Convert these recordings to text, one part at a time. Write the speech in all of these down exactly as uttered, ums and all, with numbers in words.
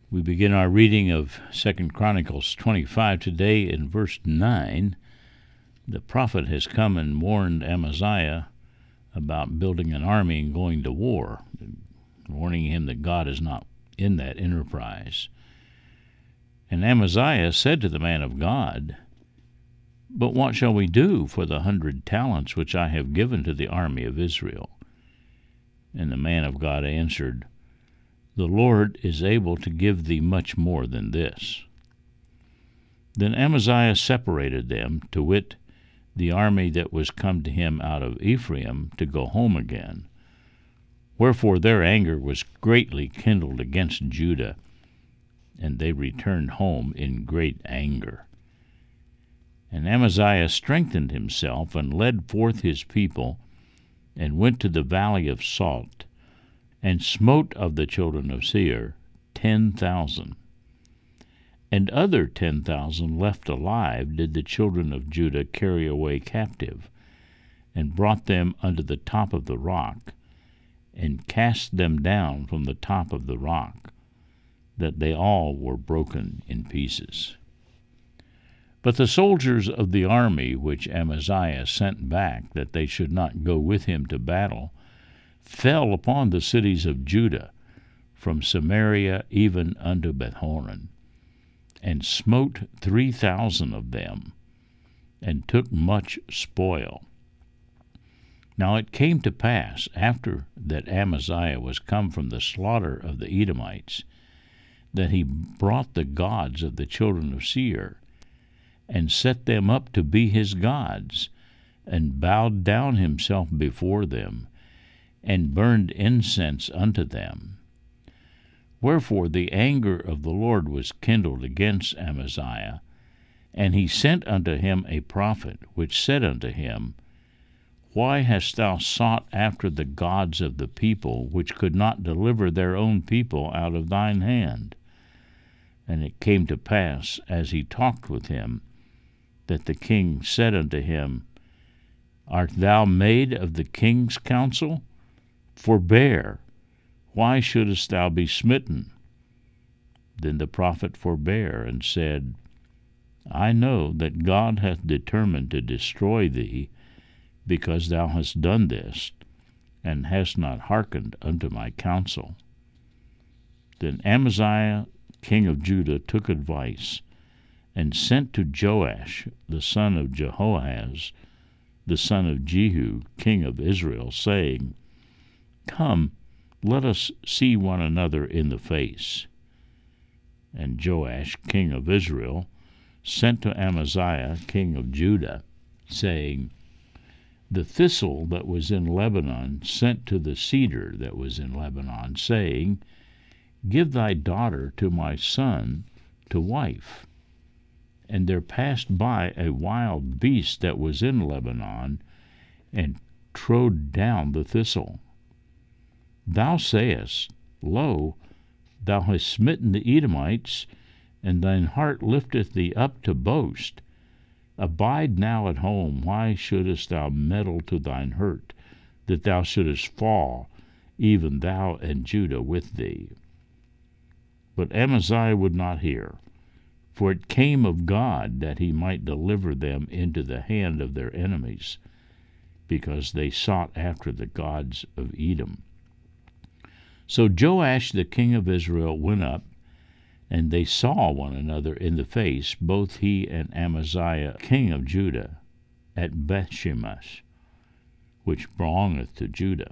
We begin our reading of Second Chronicles twenty-five today in verse nine. The prophet has come and warned Amaziah about building an army and going to war, warning him that God is not in that enterprise. And Amaziah said to the man of God, "But what shall we do for the hundred talents which I have given to the army of Israel?" And the man of God answered, "The Lord is able to give thee much more than this." Then Amaziah separated them, to wit, the army that was come to him out of Ephraim, to go home again. Wherefore their anger was greatly kindled against Judah, and they returned home in great anger. And Amaziah strengthened himself, and led forth his people, and went to the valley of Salt, and smote of the children of Seir ten thousand. And other ten thousand left alive did the children of Judah carry away captive, and brought them unto the top of the rock, and cast them down from the top of the rock, that they all were broken in pieces. But the soldiers of the army which Amaziah sent back, that they should not go with him to battle, fell upon the cities of Judah, from Samaria even unto Bethhoron, and smote three thousand of them, and took much spoil. Now it came to pass, after that Amaziah was come from the slaughter of the Edomites, that he brought the gods of the children of Seir, and set them up to be his gods, and bowed down himself before them, and burned incense unto them. Wherefore the anger of the Lord was kindled against Amaziah, and he sent unto him a prophet, which said unto him, Why hast thou sought after the gods of the people, which could not deliver their own people out of thine hand? And it came to pass, as he talked with him, that the king said unto him, Art thou made of the king's counsel? Forbear, why shouldest thou be smitten? Then the prophet forbare, and said, I know that God hath determined to destroy thee, because thou hast done this, and hast not hearkened unto my counsel. Then Amaziah king of Judah took advice, and sent to Joash the son of Jehoahaz, the son of Jehu, king of Israel, saying, Come, let us see one another in the face. And Joash, king of Israel, sent to Amaziah, king of Judah, saying, The thistle that was in Lebanon sent to the cedar that was in Lebanon, saying, Give thy daughter to my son to wife. And there passed by a wild beast that was in Lebanon, and trode down the thistle. Thou sayest, Lo, thou hast smitten the Edomites, and thine heart lifteth thee up to boast. Abide now at home, why shouldest thou meddle to thine hurt, that thou shouldest fall, even thou and Judah with thee? But Amaziah would not hear, for it came of God that he might deliver them into the hand of their enemies, because they sought after the gods of Edom. So Joash the king of Israel went up, and they saw one another in the face, both he and Amaziah king of Judah, at Bethshemesh, which belongeth to Judah.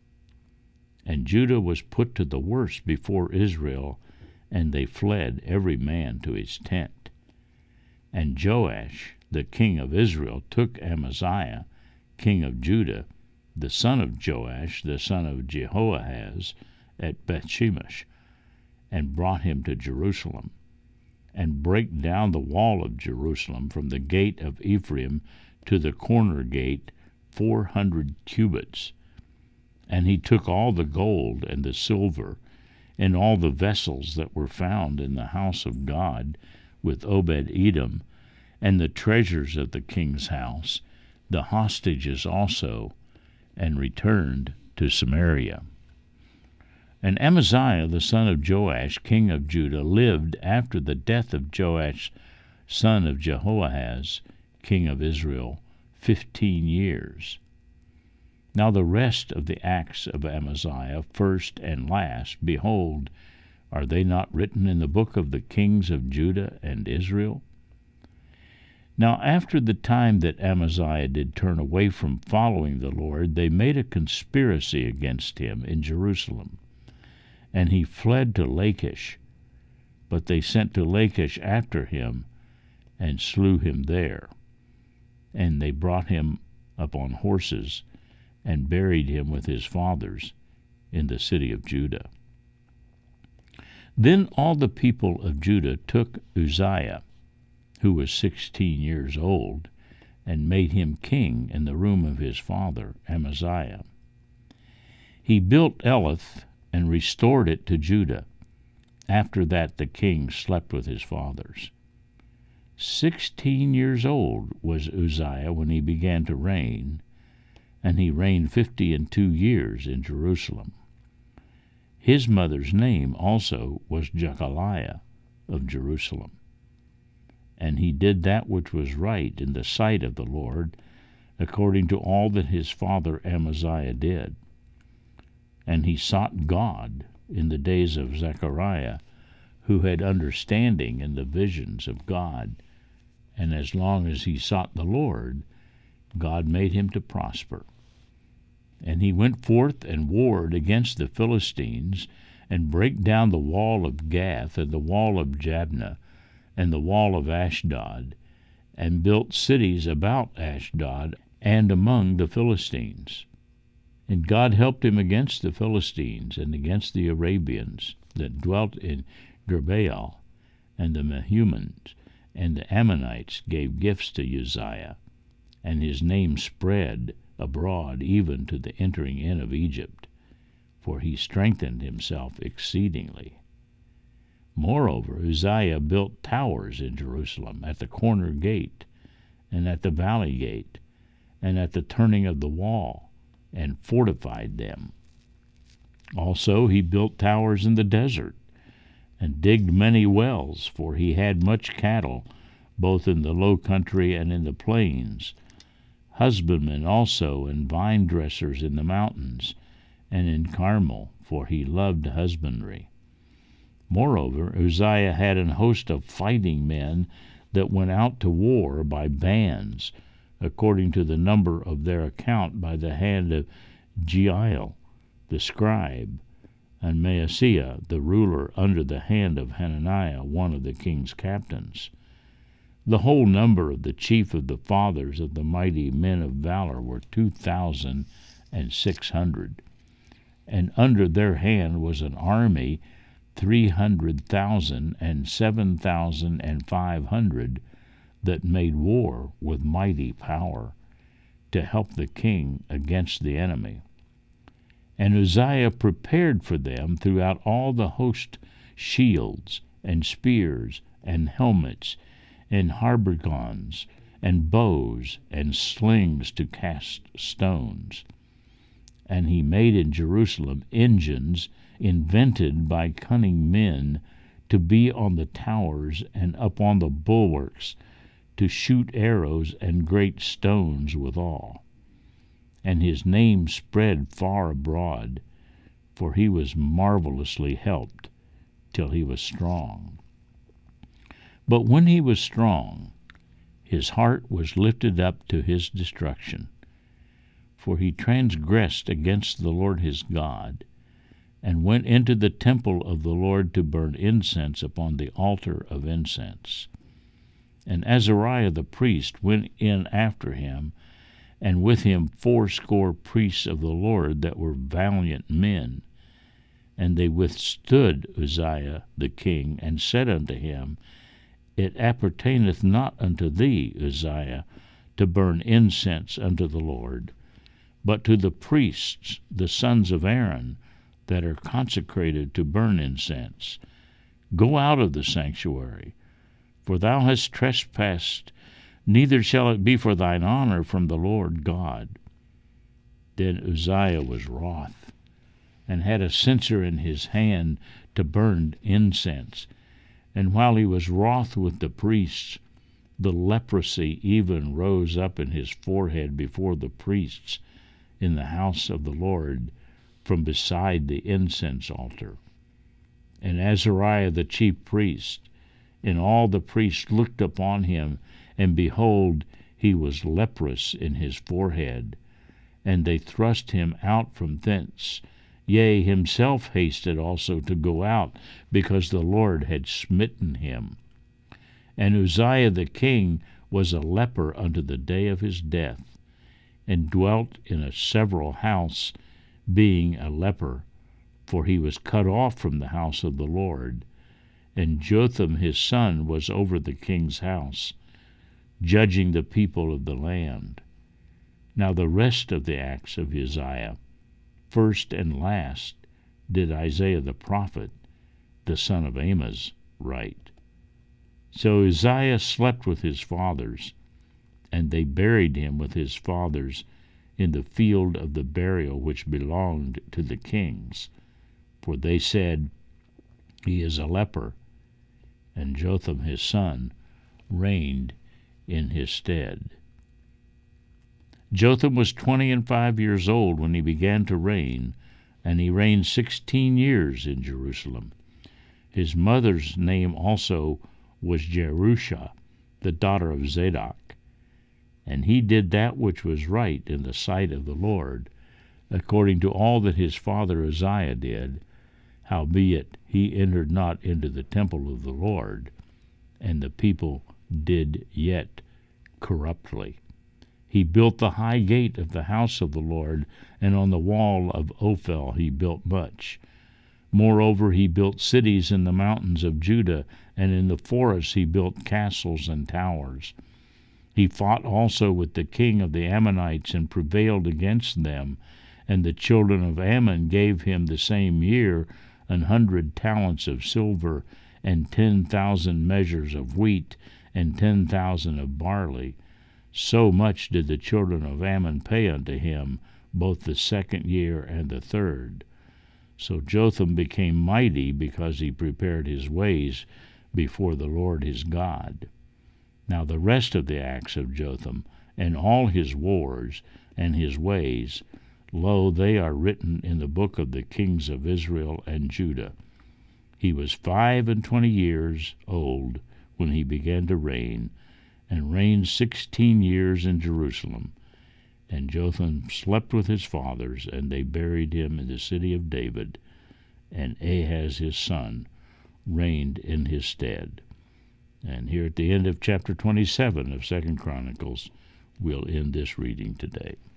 And Judah was put to the worse before Israel, and they fled every man to his tent. And Joash the king of Israel took Amaziah king of Judah, the son of Joash the son of Jehoahaz, at Bethshemesh, and brought him to Jerusalem, and brake down the wall of Jerusalem from the gate of Ephraim to the corner gate four hundred cubits. And he took all the gold and the silver, and all the vessels that were found in the house of God with Obed-Edom, and the treasures of the king's house, the hostages also, and returned to Samaria. And Amaziah the son of Joash, king of Judah, lived after the death of Joash son of Jehoahaz, king of Israel, fifteen years. Now the rest of the acts of Amaziah, first and last, behold, are they not written in the book of the kings of Judah and Israel? Now after the time that Amaziah did turn away from following the Lord, they made a conspiracy against him in Jerusalem, and he fled to Lachish. But they sent to Lachish after him, and slew him there. And they brought him upon horses, and buried him with his fathers in the city of Judah. Then all the people of Judah took Uzziah, who was sixteen years old, and made him king in the room of his father Amaziah. He built Elath and restored it to Judah. After that the king slept with his fathers. Sixteen years old was Uzziah when he began to reign, and he reigned fifty and two years in Jerusalem. His mother's name also was Jechaliah of Jerusalem. And he did that which was right in the sight of the Lord, according to all that his father Amaziah did. And he sought God in the days of Zechariah, who had understanding in the visions of God. And as long as he sought the Lord, God made him to prosper. And he went forth and warred against the Philistines, and brake down the wall of Gath, and the wall of Jabneh, and the wall of Ashdod, and built cities about Ashdod and among the Philistines. And God helped him against the Philistines and against the Arabians that dwelt in Gerbaal, and the Mehumans, and the Ammonites gave gifts to Uzziah, and his name spread abroad even to the entering in of Egypt, for he strengthened himself exceedingly. Moreover, Uzziah built towers in Jerusalem, at the corner gate, and at the valley gate, and at the turning of the wall, and fortified them. Also he built towers in the desert, and digged many wells, for he had much cattle, both in the low country and in the plains, husbandmen also and vine dressers in the mountains, and in Carmel, for he loved husbandry. Moreover, Uzziah had an host of fighting men that went out to war by bands, according to the number of their account, by the hand of Jeiel the scribe, and Maaseiah the ruler, under the hand of Hananiah, one of the king's captains. The whole number of the chief of the fathers of the mighty men of valor were two thousand and six hundred, and under their hand was an army three hundred thousand and seven thousand and five hundred, that made war with mighty power, to help the king against the enemy. And Uzziah prepared for them throughout all the host shields, and spears, and helmets, and haubergeons, and bows, and slings to cast stones. And he made in Jerusalem engines invented by cunning men, to be on the towers and up on the bulwarks, to shoot arrows and great stones withal. And his name spread far abroad, for he was marvelously helped, till he was strong. But when he was strong, his heart was lifted up to his destruction, for he transgressed against the Lord his God, and went into the temple of the Lord to burn incense upon the altar of incense. And Azariah the priest went in after him, and with him fourscore priests of the Lord that were valiant men. And they withstood Uzziah the king, and said unto him, It appertaineth not unto thee, Uzziah, to burn incense unto the Lord, but to the priests, the sons of Aaron, that are consecrated to burn incense. Go out of the sanctuary, for thou hast trespassed, neither shall it be for thine honor from the Lord God. Then Uzziah was wroth, and had a censer in his hand to burn incense. And while he was wroth with the priests, the leprosy even rose up in his forehead before the priests in the house of the Lord from beside the incense altar. And Azariah the chief priest and all the priests looked upon him, and behold, he was leprous in his forehead. And they thrust him out from thence. Yea, himself hasted also to go out, because the Lord had smitten him. And Uzziah the king was a leper unto the day of his death, and dwelt in a several house, being a leper, for he was cut off from the house of the Lord. And Jotham his son was over the king's house, judging the people of the land. Now the rest of the acts of Uzziah, first and last, did Isaiah the prophet, the son of Amoz, write. So Uzziah slept with his fathers, and they buried him with his fathers in the field of the burial which belonged to the kings. For they said, He is a leper. And Jotham his son reigned in his stead. Jotham was twenty and five years old when he began to reign, and he reigned sixteen years in Jerusalem. His mother's name also was Jerusha, the daughter of Zadok. And he did that which was right in the sight of the Lord, according to all that his father Uzziah did. Howbeit he entered not into the temple of the Lord, and the people did yet corruptly. He built the high gate of the house of the Lord, and on the wall of Ophel he built much. Moreover, he built cities in the mountains of Judah, and in the forests he built castles and towers. He fought also with the king of the Ammonites, and prevailed against them, and the children of Ammon gave him the same year an hundred talents of silver, and ten thousand measures of wheat, and ten thousand of barley. So much did the children of Ammon pay unto him, both the second year and the third. So Jotham became mighty, because he prepared his ways before the Lord his God. Now the rest of the acts of Jotham, and all his wars, and his ways, lo, they are written in the book of the kings of Israel and Judah. He was five and twenty years old when he began to reign, and reigned sixteen years in Jerusalem. And Jotham slept with his fathers, and they buried him in the city of David, and Ahaz his son reigned in his stead. And here at the end of chapter twenty-seven of Second Chronicles, we'll end this reading today.